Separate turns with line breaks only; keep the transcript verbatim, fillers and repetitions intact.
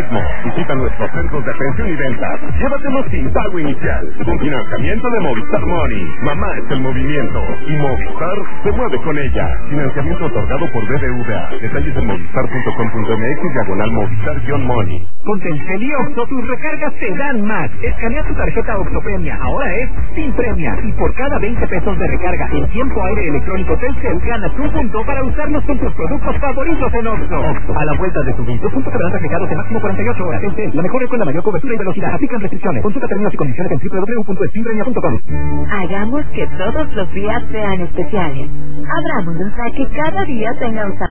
mismo. Visita nuestros centros de atención y ventas. Llévatelo sin pago inicial. Con financiamiento de Movistar Money. Mamá es el movimiento. Y Movistar se mueve con ella. Financiamiento otorgado por B B V A. Detalles en movistar punto com punto m x diagonal Movistar-Money.
Con Telcel y Oxxo tus recargas te dan más. Escanea tu tarjeta Oxxo Premia. Ahora es sin premia. Y por cada veinte pesos de recarga en tiempo aire electrónico Telcel, ganas un punto para usarlos con tus productos favoritos en Oxxo. Oxxo, a la vuelta de tus puntos, puntos habrán reflejados en máximo cuarenta y ocho horas. Telcel, la mejor red con la mayor cobertura y velocidad. Aplican restricciones. Consulta términos y condiciones en doble u doble u doble u punto spinpremia punto com.
Hagamos que todos los días sean especiales. Abrámonos a que cada día tenga un